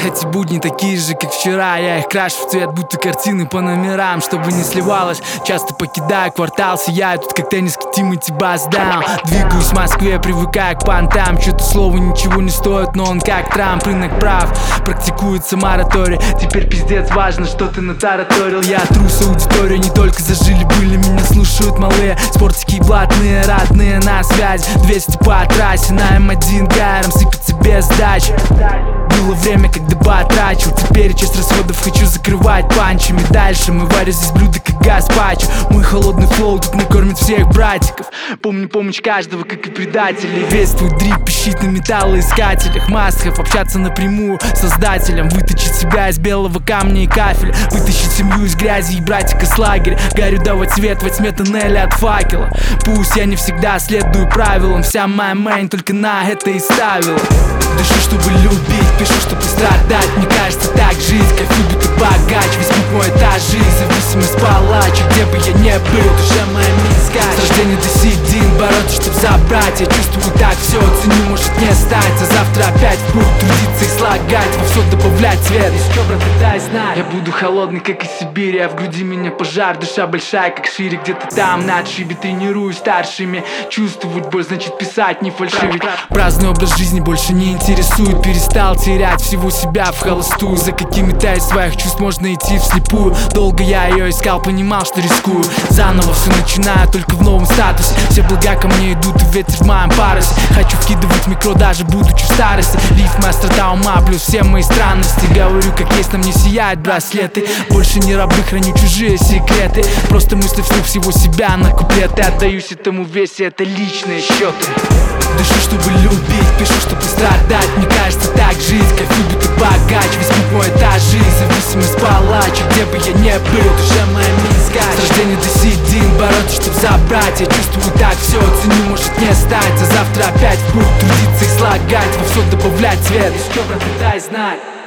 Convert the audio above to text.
эти будни такие же, как вчера. Я их крашу в цвет, будто картины по номерам, чтобы не сливалось. Часто покидаю квартал, сияю тут как тенниски Тимати Басдаун. Двигаюсь в Москве, привыкаю к понтам. Чьё-то слово ничего не стоит, но он как Трамп. Рынок прав, практикуется мораторий. Теперь пиздец важно, что ты натараторил. Я трус аудиторию, не только зажили были, меня слушают малые. Спортики и блатные, родные на связь. 200 по трассе, на М1 гаром сыпется без сдачи. Было время, когда потрачу. Теперь часть расходов хочу закрывать панчами. Дальше мы варим здесь блюда, как гаспачо. Мой холодный флоу тут накормит всех братиков. Помню помощь каждого, как и предателей. Весь твой дрип пищит на металлоискателях. Мастхев общаться напрямую с создателем. Вытащить себя из белого камня и кафеля. Вытащить семью из грязи и братика с лагеря. Горю давать свет во тьме тоннеля от факела. Пусть я не всегда следую правилам. Вся моя мейн только на это и ставила. Дышу, чтобы любить, пишу, чтобы страдать. Мне кажется, так жизнь, кайфую, будто богач. Весь путь мой этажи, зависимость палача. Где бы я не был, душа моя низкая. С рождения до седин бороться, чтоб забрать. Я чувствую так все, ценю, может не стать. А завтра опять в путь трудиться и слагать. Во все добавлять цвет, еще, брат, дай знать. Я буду холодный, как из Сибири, а в груди меня пожар. Душа большая, как шире, где-то там на отшибе. Тренируюсь старшими, чувствовать боль, значит писать, не фальшивить. Праздный образ жизни больше не интересует. Перестал терять всего себя в холостую. За какими-то из своих чувств можно идти вслепую. Долго я ее искал, понимал, что рискую. Заново все начинаю, только в новом статусе. Все блага ко мне идут, и ветер в моем парусе. Хочу вкидывать микро, даже будучи в старости. Рифма, острота ума, плюс все мои странности. Говорю, как есть, на мне сияют браслеты. Больше не рабы, храню чужие секреты. Просто мысли вслух всего себя на куплеты. Отдаюсь этому весе, это личные счеты. Дышу, чтобы любить, пишу, чтобы страдать. Мне кажется, так жизнь, кайфую, будто богач. Весь путь мой этажи, зависимость палача. Где бы я не был, душа моя низкая. С рождения до седин бороться, чтоб забрать. Я чувствую так все, ценю, может не стать. А завтра опять в путь трудиться и слагать. Во все добавлять цвет, еще, брат, дай знать.